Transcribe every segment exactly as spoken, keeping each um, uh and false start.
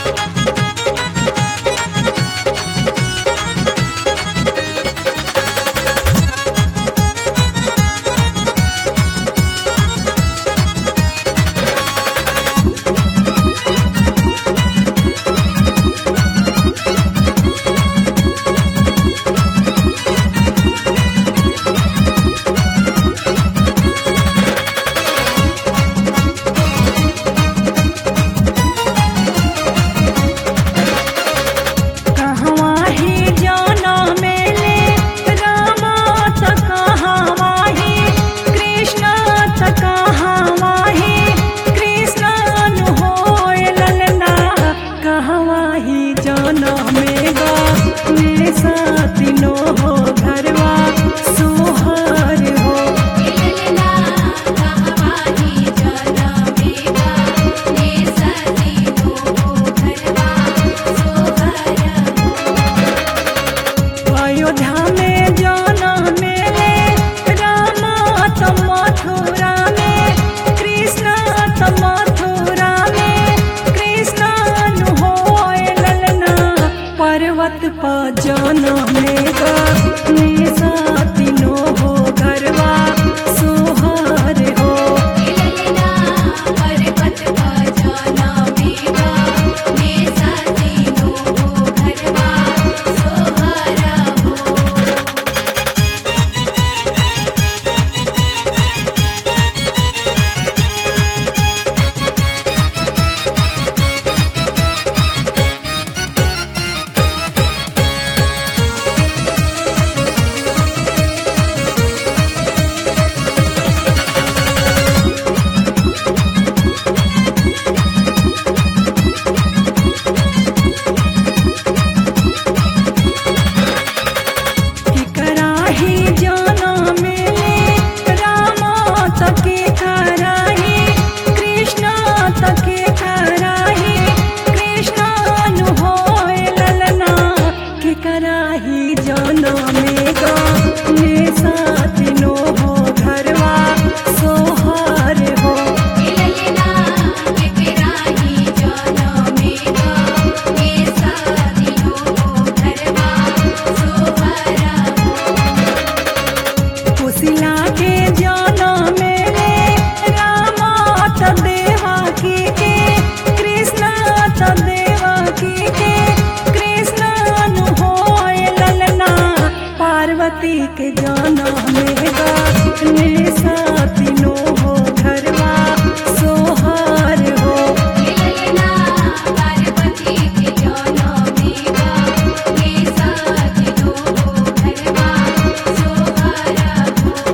के जाना मेगा ने साथिनो हो घरवा सोहार हो लेना पार्वती के जाना मेगा ने साथिनो हो घरवा सोहार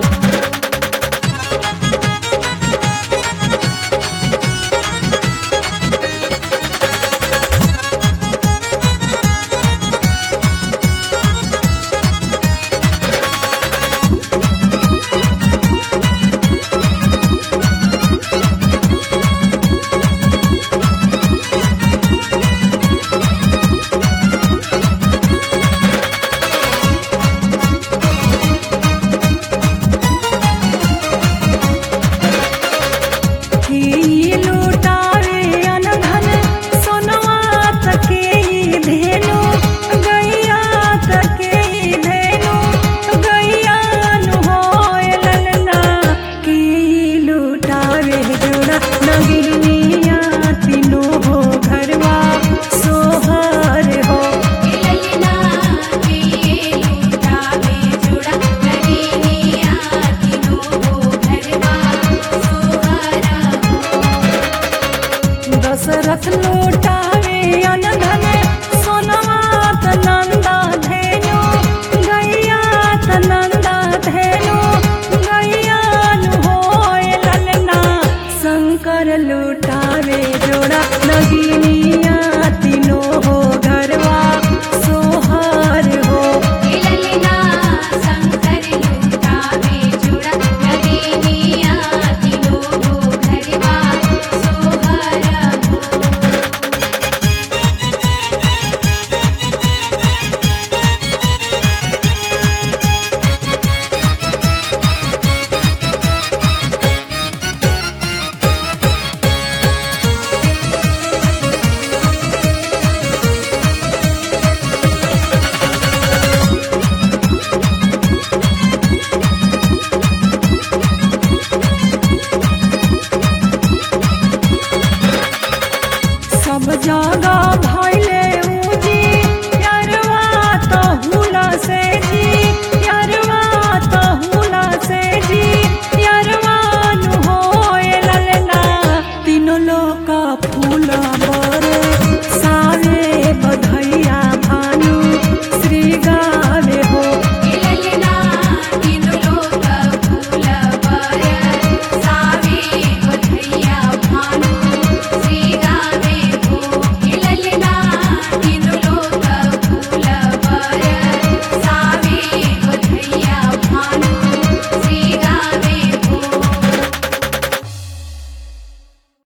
दशरथ लौटावे अनधन सोनवा त नंदा धेनु गैया त नंदा धेनु गैया नु होए ललना शंकर लौटावे जोड़ा नगिनिया तीनों हो घरवा सोहार हो लेना शंकर लुटावे जोड़ा नगिनिया तीनों हो घरवा सोहार सब जगह भइले उजी यारवा तो हुला से जी यारवा तो हुला से जी यारवा नु होए ललना तीनों लोग फूल बर सावे बधैया भानु श्री गा